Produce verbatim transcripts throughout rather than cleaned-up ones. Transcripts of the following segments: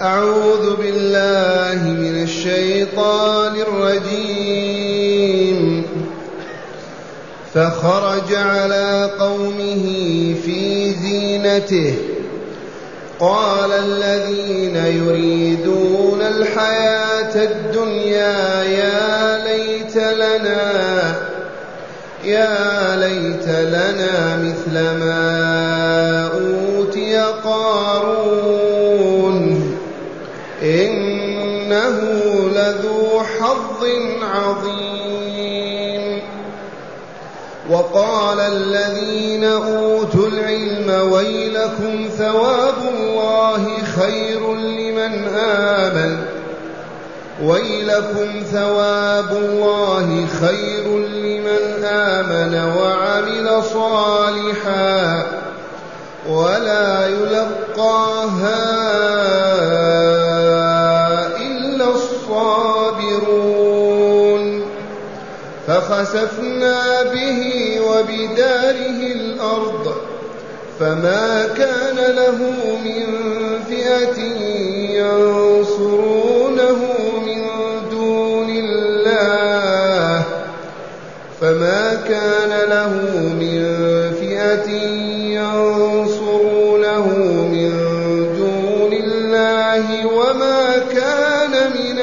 أعوذ بالله من الشيطان الرجيم. فخرج على قومه في زينته قال الذين يريدون الحياة الدنيا يا ليت لنا يا ليت لنا مثل ما أوتي قارون إنه لذو حظ عظيم. وقال الذين أوتوا العلم ويلكم ثواب الله خير لمن آمن ويلكم ثواب الله خير لمن آمن وعمل صالحا ولا يلقاها إلا الصابرون. فخسفنا به وبداره الأرض فما كان له من فئة ينصرونه من دون الله فما كان له من فئة ينصرونه من دون الله وما كان من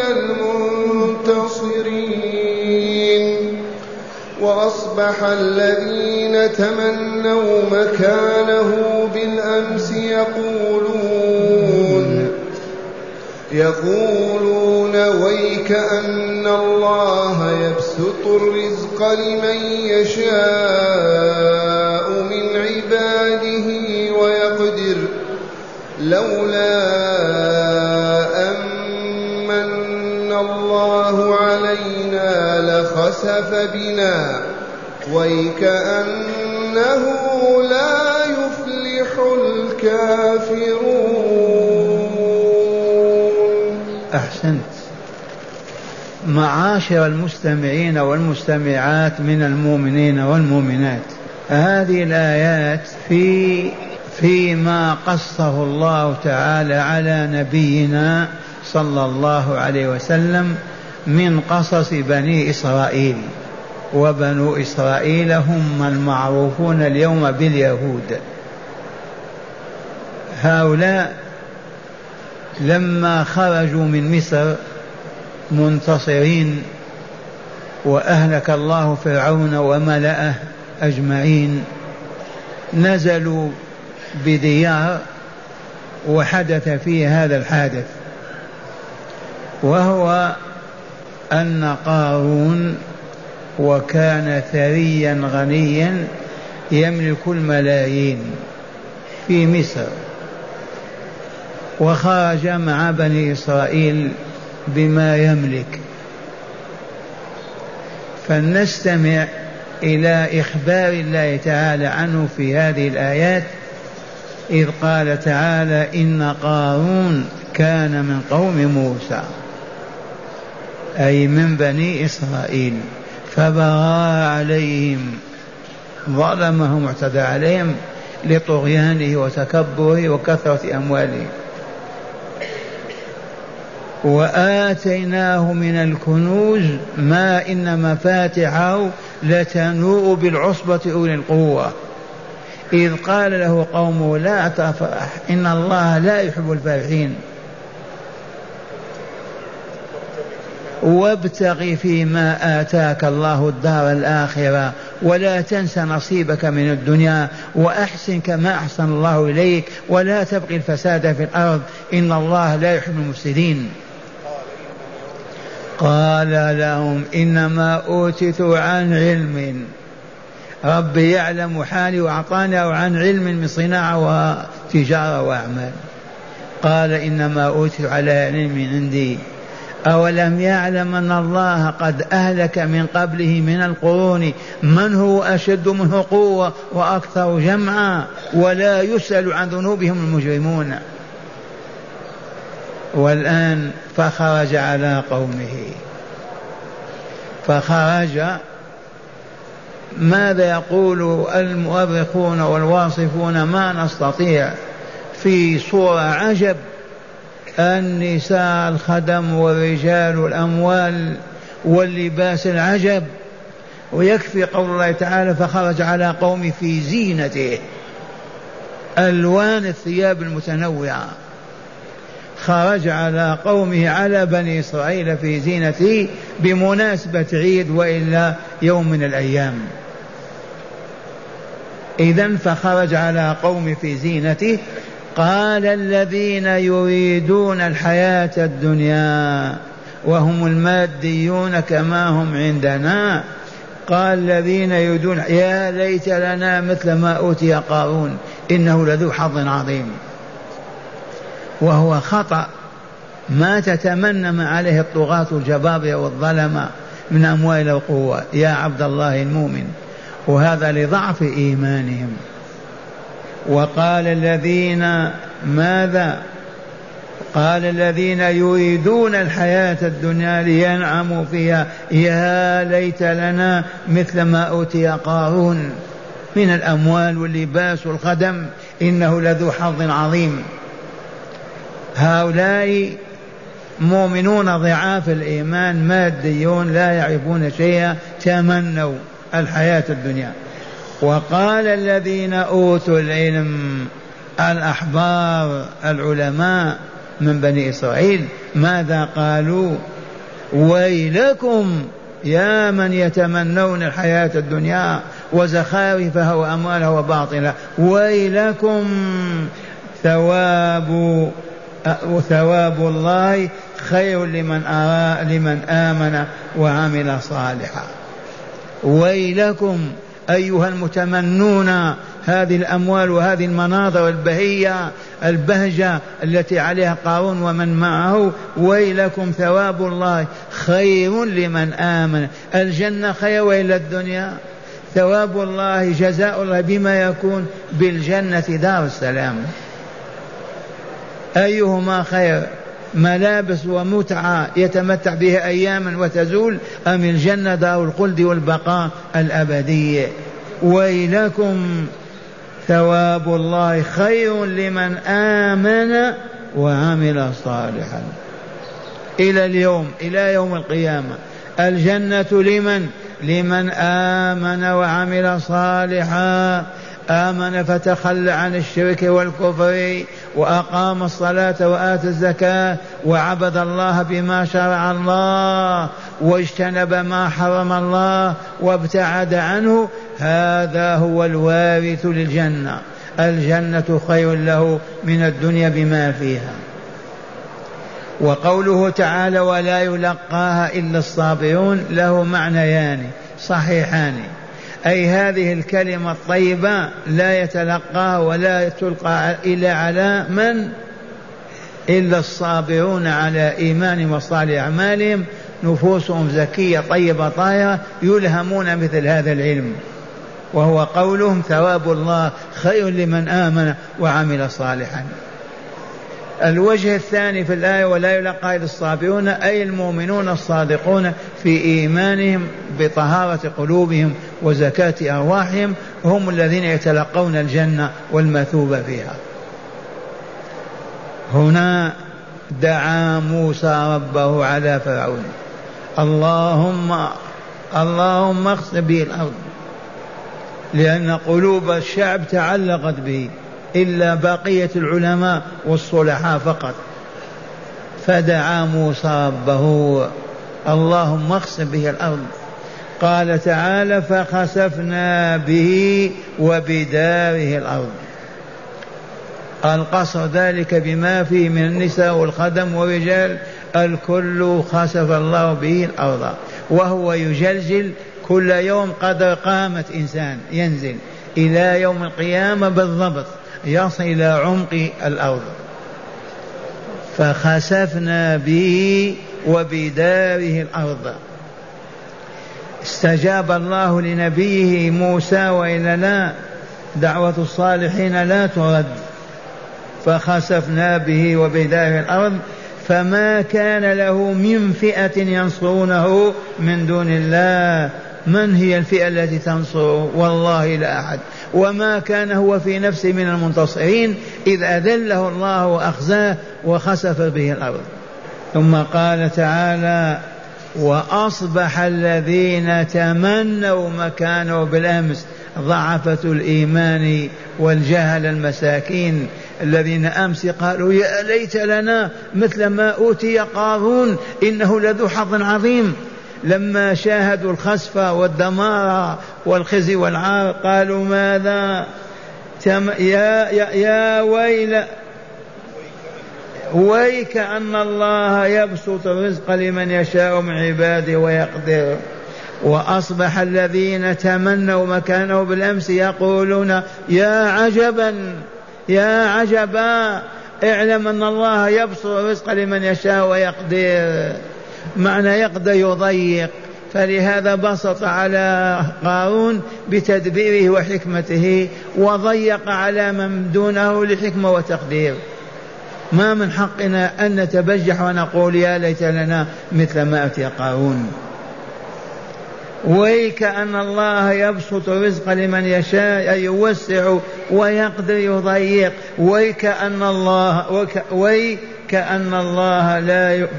المنتصرين. وأصبح الذين تمنوا مكانه بالأمس يقولون يقولون ويك أن الله يبسط الرزق لمن يشاء من عباده ويقدر لولا أمن الله علينا لخسف بنا ويكأنه لا يفلح الكافرون. أحسنت. معاشر المستمعين والمستمعات من المؤمنين والمؤمنات، هذه الآيات في فيما قصه الله تعالى على نبينا صلى الله عليه وسلم من قصص بني إسرائيل. وبنو إسرائيل هم المعروفون اليوم باليهود. هؤلاء لما خرجوا من مصر منتصرين وأهلك الله فرعون وملأه أجمعين، نزلوا بديار وحدث فيه هذا الحادث، وهو أن قارون وكان ثريا غنيا يملك الملايين في مصر، وخرج مع بني إسرائيل بما يملك. فلنستمع إلى إخبار الله تعالى عنه في هذه الآيات، إذ قال تعالى إن قارون كان من قوم موسى أي من بني إسرائيل فبغى عليهم، ظلمهم واعتدى عليهم لطغيانه وتكبره وكثرة أمواله. وآتيناه من الكنوز ما إن مفاتحه لتنوء بالعصبة أولي القوة، إذ قال له قومه لا تفرح إن الله لا يحب الفرحين وابتغ فيما آتاك الله الدار الآخرة ولا تنس نصيبك من الدنيا وأحسن كما أحسن الله إليك ولا تبغي الفساد في الأرض إن الله لا يحب المفسدين. قال لهم إنما أوتيت عن علم، ربي يعلم حالي وأعطاني عن علم من صناعة وتجارة وأعمال. قال إنما أوتيت على علم عندي، أولم يعلم أن الله قد أهلك من قبله من القرون من هو أشد منه قوة وأكثر جمعا ولا يسأل عن ذنوبهم المجرمون. والآن فخرج على قومه، فخرج ماذا يقول المؤرخون والواصفون؟ ما نستطيع، في صورة عجب النساء الخدم والرجال والأموال واللباس العجب. ويكفي قول الله تعالى فخرج على قوم في زينته، ألوان الثياب المتنوعة، خرج على قومه على بني إسرائيل في زينته بمناسبة عيد وإلا يوم من الأيام. إذن فخرج على قوم في زينته. قال الذين يريدون الحياة الدنيا وهم الماديون كما هم عندنا، قال الذين يريدون يا ليت لنا مثل ما أوتي قارون إنه لذو حظ عظيم. وهو خطأ، ما تتمنى ما عليه الطغاة الجبابرة والظلمة من أموال القوة يا عبد الله المؤمن، وهذا لضعف إيمانهم. وقال الذين ماذا؟ قال الذين يريدون الحياة الدنيا لينعموا فيها يا ليت لنا مثل ما أوتي قارون من الأموال واللباس والخدم إنه لذو حظ عظيم. هؤلاء مؤمنون ضعاف الإيمان ماديون لا يعرفون شيئا، تمنوا الحياة الدنيا. وقال الذين أوتوا العلم الأحبار العلماء من بني إسرائيل ماذا قالوا؟ ويلكم يا من يتمنون الحياة الدنيا وزخارفها وأموالها وباطلها، ويلكم ثواب ثواب الله خير لمن أرى لمن آمن وعمل صالحا. ويلكم أيها المتمنون هذه الأموال وهذه المناظر البهية البهجة التي عليها قارون ومن معه، ويلكم ثواب الله خير لمن آمن. الجنة خير وإلى الدنيا؟ ثواب الله جزاء الله بما يكون بالجنة دار السلام. أيهما خير؟ ملابس ومتعة يتمتع بها أياما وتزول، أم الجنة دار الخلد والبقاء الأبدي؟ ويلكم ثواب الله خير لمن آمن وعمل صالحا. إلى اليوم إلى يوم القيامة الجنة لمن؟ لمن آمن وعمل صالحا. آمن فتخلى عن الشرك والكفر وأقام الصلاة وآتى الزكاة وعبد الله بما شرع الله واجتنب ما حرم الله وابتعد عنه، هذا هو الوارث للجنة. الجنة خير له من الدنيا بما فيها. وقوله تعالى ولا يلقاها إلا الصابرون له معنيان صحيحان، أي هذه الكلمة الطيبة لا يتلقاها ولا تلقى إلا على من؟ إلا الصابرون على إيمان وصالح أعمالهم، نفوسهم زكية طيبة طاهرة يلهمون مثل هذا العلم. وهو قولهم ثواب الله خير لمن آمن وعمل صالحا. الوجه الثاني في الآية ولا يلقى إلا الصابرون، أي المؤمنون الصادقون في إيمانهم بطهارة قلوبهم وزكاة أرواحهم، هم الذين يتلقون الجنة والمثوبة فيها. هنا دعا موسى ربه على فرعون اللهم اللهم اخسف به الأرض، لأن قلوب الشعب تعلقت به إلا بقية العلماء والصلحاء فقط. فدعا موسى ربه اللهم اخسف به الأرض. قال تعالى فخسفنا به وبداره الأرض. القصر ذلك بما فيه من النساء والخدم والرجال الكل خسف الله به الأرض، وهو يجلجل كل يوم قدر قامة إنسان ينزل إلى يوم القيامة بالضبط يصل إلى عمق الأرض. فخسفنا به وبداره الأرض. استجاب الله لنبيه موسى وإلا لا؟ دعوة الصالحين لا ترد. فخسفنا به وبداره الأرض فما كان له من فئة ينصرونه من دون الله. من هي الفئة التي تنصره؟ والله لا أحد. وما كان هو في نفسه من المنتصرين إذ أذله الله وأخزاه وخسف به الأرض. ثم قال تعالى وأصبح الذين تمنوا مكانه بالأمس ضعفة الإيمان والجهل المساكين الذين أمس قالوا يا ليت لنا مثل ما أوتي قارون إنه لذو حظ عظيم، لما شاهدوا الخسف والدمار والخزي والعار قالوا ماذا تم يا, يا, يا ويل ويك أن الله يبسط الرزق لمن يشاء من عباده ويقدر. وأصبح الذين تمنوا مكانه بالأمس يقولون يا عجبا يا عجبا اعلم أن الله يبسط الرزق لمن يشاء ويقدر، معنى يقدر يضيق، فلهذا بسط على قارون بتدبيره وحكمته وضيق على من دونه لحكمة وتقدير. ما من حقنا أن نتبجح ونقول يا ليت لنا مثل ما أتي قارون. ويك أن الله يبسط الرزق لمن يشاء أي يوسع ويقدر يضيق. ويك أن الله ويك, ويك أن الله لا ي...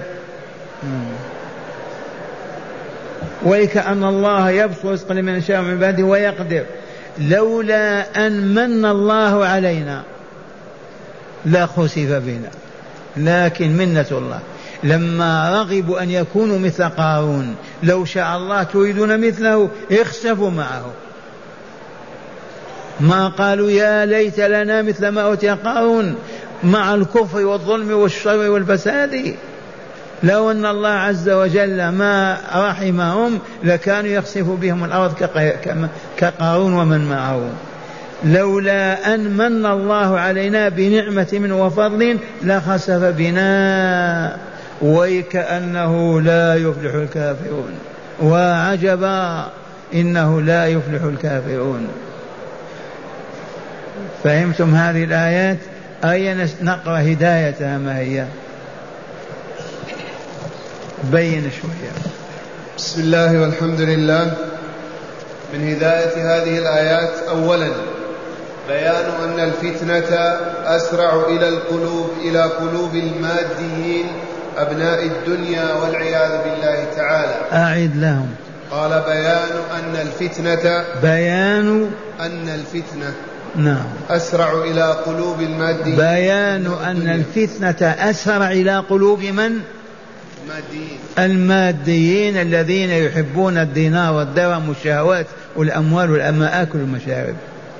ويك أن الله يبسط الرزق لمن يشاء من عباده ويقدر لولا أن من الله علينا لا خسف بنا، لكن منة الله لما رغبوا أن يكونوا مثل قارون لو شاء الله تريدون مثله اخسفوا معه، ما قالوا يا ليت لنا مثل ما أوتي قارون مع الكفر والظلم والشر والفساد. لو أن الله عز وجل ما رحمهم لكانوا يخسف بهم الأرض كقارون ومن معه. لولا أن من الله علينا بنعمة من وفضل لخسف بنا ويكأنه لا يفلح الكافرون. وعجبا إنه لا يفلح الكافرون. فهمتم هذه الآيات؟ أي نقرأ هدايتها ما هي؟ بين شوية. بسم الله والحمد لله. من هداية هذه الآيات أولا بيان أن الفتنة أسرع إلى القلوب إلى قلوب الماديين أبناء الدنيا والعياذ بالله تعالى. أعد لهم. قال بيان أن الفتنة بيان أن الفتنة نعم أسرع إلى قلوب الماديين. بيان أن الفتنة أسرع إلى قلوب من؟ الماديين. الماديين الذين يحبون الدينار والدرهم والشهوات والأموال والمآكل والمشارب.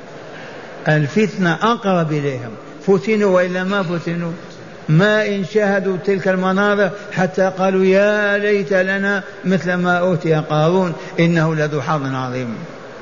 الفتنة أقرب إليهم. فتنوا وإلا ما فتنوا، ما إن شاهدوا تلك المناظر حتى قالوا يا ليت لنا مثل ما أوتي قارون إنه لذو حظ عظيم.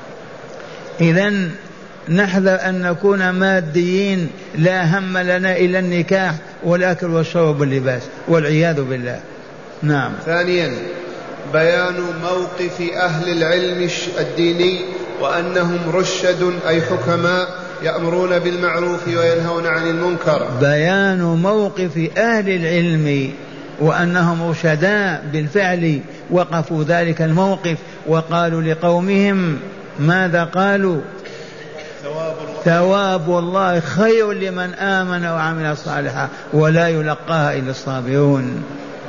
إذن نحذر أن نكون ماديين لا هم لنا إلا النكاح والأكل والشرب واللباس والعياذ بالله. نعم. ثانيا بيان موقف أهل العلم الديني وأنهم رشد أي حكماء يأمرون بالمعروف وينهون عن المنكر. بيان موقف أهل العلم وأنهم رشداء بالفعل وقفوا ذلك الموقف وقالوا لقومهم ماذا قالوا؟ ثواب الله, ثواب الله خير لمن آمن وعمل صالحا ولا يلقاها إلا الصابرون.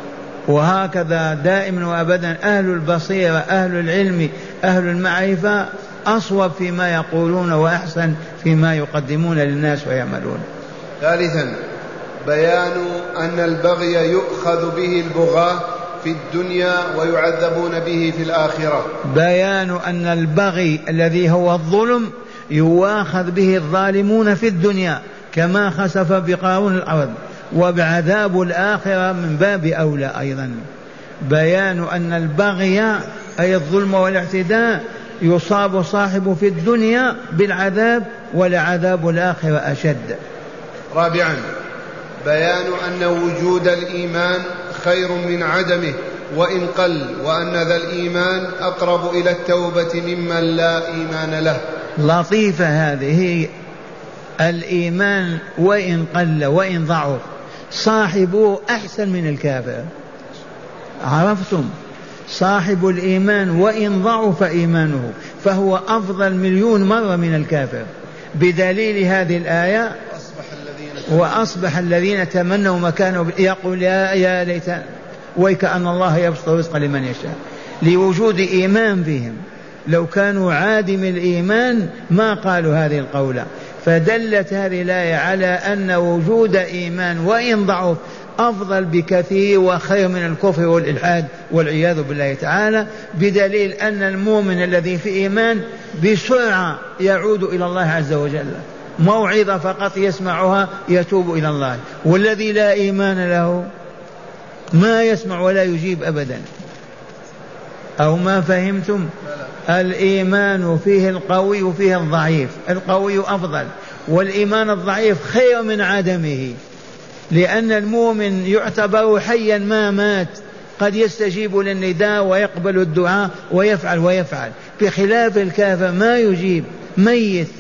وهكذا دائما وأبدا أهل البصيرة أهل العلم أهل المعرفة أصوب فيما يقولون وأحسن فيما يقدمون للناس ويعملون. ثالثا بيان أن البغي يؤخذ به البغاة في الدنيا ويعذبون به في الآخرة. بيان أن البغي الذي هو الظلم يواخذ به الظالمون في الدنيا كما خسف بقارون الأرض، وبعذاب الآخرة من باب أولى أيضا. بيان أن البغي أي الظلم والاعتداء يصاب صاحبه في الدنيا بالعذاب ولعذاب الآخرة أشد. رابعا بيان أن وجود الإيمان خير من عدمه وإن قل، وأن ذا الإيمان أقرب إلى التوبة ممن لا إيمان له. لطيفة هذه. الإيمان وإن قل وإن ضعف صاحبه أحسن من الكافر. عرفتم؟ صاحب الإيمان وإن ضعف إيمانه فهو أفضل مليون مرة من الكافر، بدليل هذه الآية وأصبح الذين تمنوا مكانه يقول يا, يا ليت ويكأن الله يبسط الرزق لمن يشاء، لوجود إيمان بهم. لو كانوا عادم الإيمان ما قالوا هذه القولة. فدلت هذه الآية على أن وجود إيمان وإن ضعف أفضل بكثير وخير من الكفر والإلحاد والعياذ بالله تعالى، بدليل أن المؤمن الذي في إيمان بسرعة يعود إلى الله عز وجل، موعظة فقط يسمعها يتوب إلى الله، والذي لا إيمان له ما يسمع ولا يجيب أبدا. أو ما فهمتم؟ الإيمان فيه القوي وفيه الضعيف، القوي أفضل، والإيمان الضعيف خير من عدمه، لأن المؤمن يعتبر حيا ما مات، قد يستجيب للنداء ويقبل الدعاء ويفعل ويفعل، بخلاف الكافر ما يجيب، ميت.